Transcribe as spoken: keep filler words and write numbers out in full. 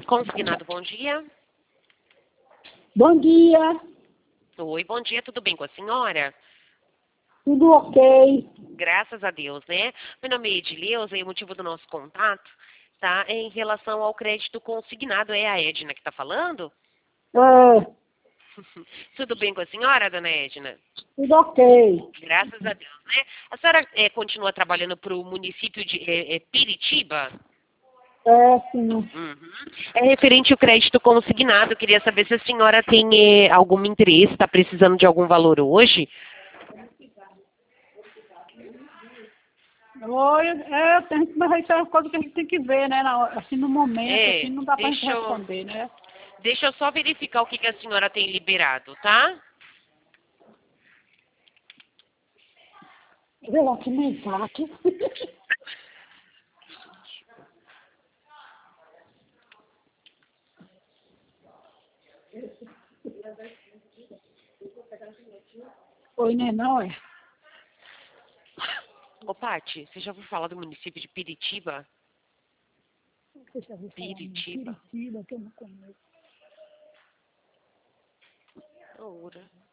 Consignado, bom dia. Bom dia, Oi, bom dia, tudo bem com a senhora? tudo ok? Graças a Deus, né? Meu nome é Edileuza e o motivo do nosso contato tá em relação ao crédito consignado. É a Edna que está falando? É, Tudo bem com a senhora, dona Edna? tudo ok. Graças a Deus, né? A senhora eh, continua trabalhando para o município de eh, eh, Piritiba? É, sim. Uhum. É referente ao crédito consignado. Eu queria saber se a senhora tem eh, algum interesse, está precisando de algum valor hoje. Oi, é, a gente, mas isso é uma coisa que a gente tem que ver, né? na hora- assim, no momento, É, assim, não dá pra gente deixa eu, responder, né? deixa eu só verificar o que, que a senhora tem liberado, tá? Vê lá que mensagem. Oi, né, não é? Ô, Pati, você já ouviu falar do município de Piritiba? Deixa eu ver falar em Piritiba. Curitiba, que eu não conheço. Ora.